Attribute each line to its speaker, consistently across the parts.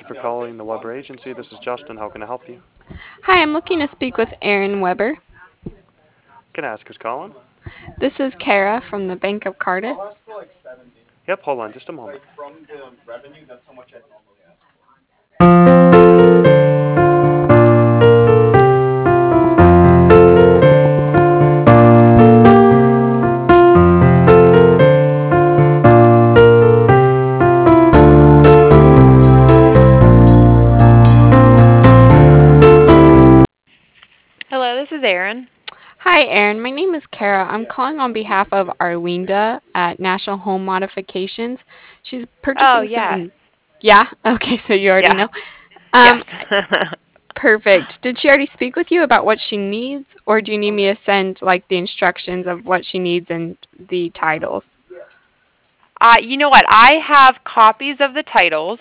Speaker 1: you for calling the Weber Agency. This is Justin. How can I help you?
Speaker 2: Hi, I'm looking to speak with Aaron Weber.
Speaker 1: Can I ask who's calling?
Speaker 2: This is Kara from the Bank of Cardiff.
Speaker 1: Yep, hold on just a moment.
Speaker 3: Hello, this is Erin.
Speaker 2: Hi, Aaron. My name is Kara. I'm calling on behalf of Arlinda at National Home Modifications. She's
Speaker 3: Oh,
Speaker 2: purchasing
Speaker 3: yes.
Speaker 2: some. Yeah? Okay, so you already
Speaker 3: Yeah.
Speaker 2: know.
Speaker 3: Yes.
Speaker 2: Um, Perfect. Did she already speak with you about what she needs, or do you need me to send like the instructions of what she needs and the titles?
Speaker 3: You know what? I have copies of the titles,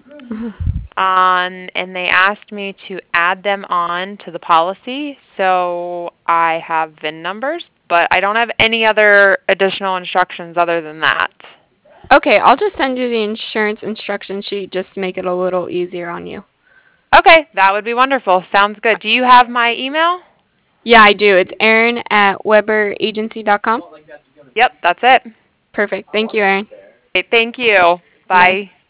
Speaker 3: and they asked me to add them on to the policy. So I have VIN numbers, but I don't have any other additional instructions other than that.
Speaker 2: Okay, I'll just send you the insurance instruction sheet just to make it a little easier on you.
Speaker 3: Okay, that would be wonderful. Sounds good. Do you have my email?
Speaker 2: Yeah, I do. It's Aaron at weberagency.com.
Speaker 3: Yep, that's it.
Speaker 2: Perfect. Thank you, Aaron.
Speaker 3: Okay, thank you.
Speaker 2: Bye.
Speaker 3: Bye.